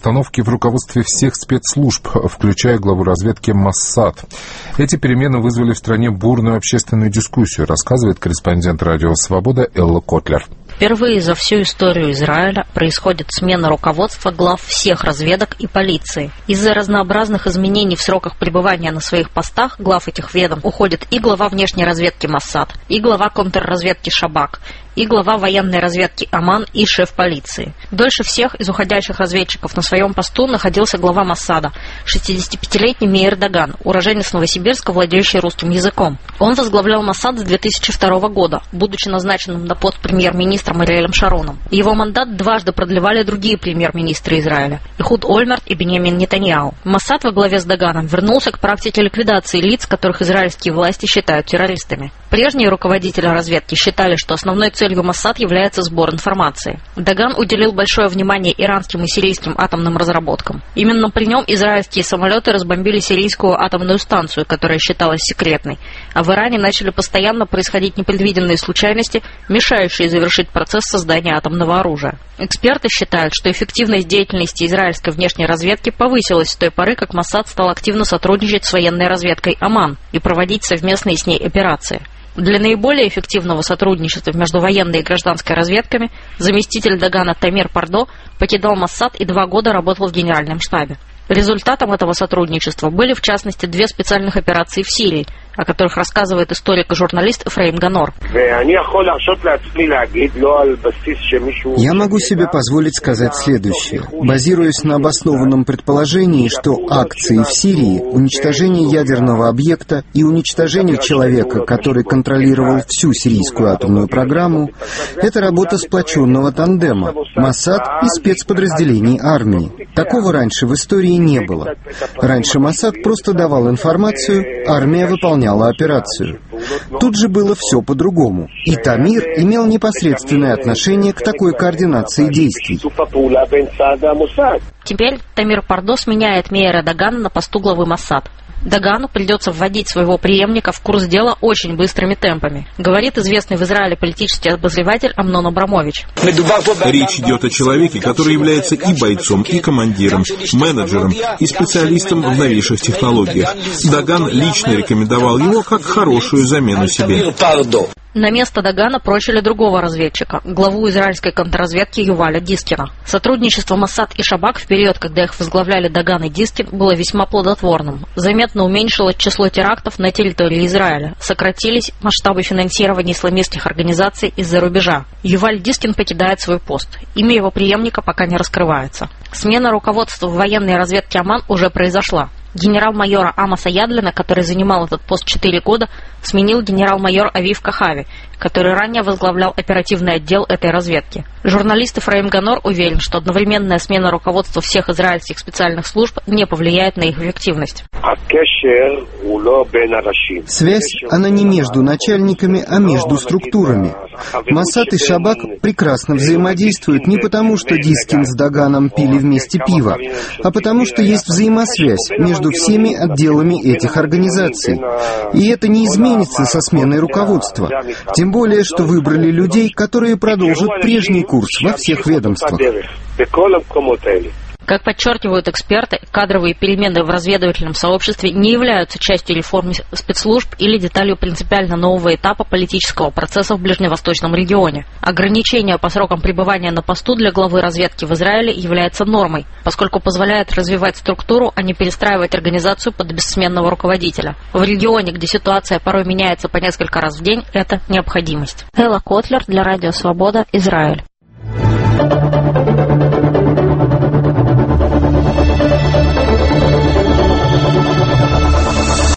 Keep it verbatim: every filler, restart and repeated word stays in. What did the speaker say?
обстановки в руководстве всех спецслужб, включая главу разведки Моссад. Эти перемены вызвали в стране бурную общественную дискуссию, рассказывает корреспондент «Радио Свобода» Элла Котлер. Впервые за всю историю Израиля происходит смена руководства глав всех разведок и полиции. Из-за разнообразных изменений в сроках пребывания на своих постах глав этих ведомств уходит и глава внешней разведки Моссад, и глава контрразведки Шабак, и глава военной разведки Аман, и шеф полиции. Дольше всех из уходящих разведчиков на своем посту находился глава Моссада, шестидесятипятилетний Меир Даган, уроженец Новосибирска, владеющий русским языком. Он возглавлял Моссад с две тысячи второго года, будучи назначенным на пост премьер-министром Ариэлем Шароном. Его мандат дважды продлевали другие премьер-министры Израиля – Эхуд Ольмерт и Биньямин Нетаньяху. Моссад во главе с Даганом вернулся к практике ликвидации лиц, которых израильские власти считают террористами. Прежние руководители разведки считали, что основной целью Моссад является сбор информации. Даган уделил большое внимание иранским и сирийским атомным разработкам. Именно при нем израильские самолеты разбомбили сирийскую атомную станцию, которая считалась секретной, а в Иране начали постоянно происходить непредвиденные случайности, мешающие завершить процесс создания атомного оружия. Эксперты считают, что эффективность деятельности израильской внешней разведки повысилась с той поры, как Моссад стал активно сотрудничать с военной разведкой Аман и проводить совместные с ней операции. Для наиболее эффективного сотрудничества между военной и гражданской разведками заместитель Дагана Тамир Пардо покидал Моссад и два года работал в генеральном штабе. Результатом этого сотрудничества были, в частности, две специальных операции в Сирии, о которых рассказывает историк и журналист Ефраим Ганор. Я могу себе позволить сказать следующее. Базируясь на обоснованном предположении, что акции в Сирии, уничтожение ядерного объекта и уничтожение человека, который контролировал всю сирийскую атомную программу, это работа сплоченного тандема Моссад и спецподразделений армии. Такого раньше в истории не было. Раньше Моссад просто давал информацию, армия выполняла операцию. Тут же было все по-другому. И Тамир имел непосредственное отношение к такой координации действий. Теперь Тамир Пардо сменяет Меира Дагана на посту главы Моссад. Дагану придется вводить своего преемника в курс дела очень быстрыми темпами, говорит известный в Израиле политический обозреватель Амнон Абрамович. Речь идет о человеке, который является и бойцом, и командиром, менеджером, и специалистом в новейших технологиях. Даган лично рекомендовал его как хорошую замену себе. На место Дагана прочили другого разведчика, главу израильской контрразведки Юваля Дискина. Сотрудничество Моссад и Шабак в период, когда их возглавляли Даган и Дискин, было весьма плодотворным. Заметно уменьшилось число терактов на территории Израиля. Сократились масштабы финансирования исламистских организаций из-за рубежа. Юваль Дискин покидает свой пост. Имя его преемника пока не раскрывается. Смена руководства в военной разведке Аман уже произошла. Генерал-майора Амоса Ядлина, который занимал этот пост четыре года, сменил генерал-майор Авив Кахави, который ранее возглавлял оперативный отдел этой разведки. Журналист Ефраим Ганор уверен, что одновременная смена руководства всех израильских специальных служб не повлияет на их эффективность. Связь, она не между начальниками, а между структурами. Моссад и Шабак прекрасно взаимодействуют не потому, что Дискин с Даганом пили вместе пиво, а потому, что есть взаимосвязь между всеми отделами этих организаций. И это не изменится со сменой руководства. Тем более, что выбрали людей, которые продолжат прежний курс во всех ведомствах. Как подчеркивают эксперты, кадровые перемены в разведывательном сообществе не являются частью реформы спецслужб или деталью принципиально нового этапа политического процесса в ближневосточном регионе. Ограничение по срокам пребывания на посту для главы разведки в Израиле является нормой, поскольку позволяет развивать структуру, а не перестраивать организацию под бессменного руководителя. В регионе, где ситуация порой меняется по несколько раз в день, это необходимость. Элла Котлер для Радио Свобода, Израиль.